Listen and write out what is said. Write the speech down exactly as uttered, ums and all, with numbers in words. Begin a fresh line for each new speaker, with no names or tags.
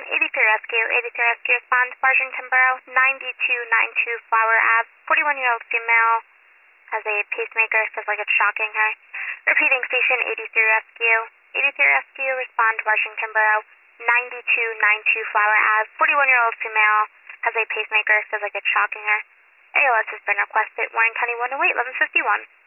eighty-three Rescue, eighty-three Rescue, respond to Washington Borough, ninety-two ninety-two Flower Ave, forty-one-year-old female has a pacemaker, feels like it's shocking her. Repeating, station eighty-three Rescue, eighty-three Rescue, respond to Washington Borough, ninety-two ninety-two Flower Ave, forty-one-year-old female has a pacemaker, feels like it's shocking her. A L S has been requested, Warren County one oh eight, eleven fifty-one.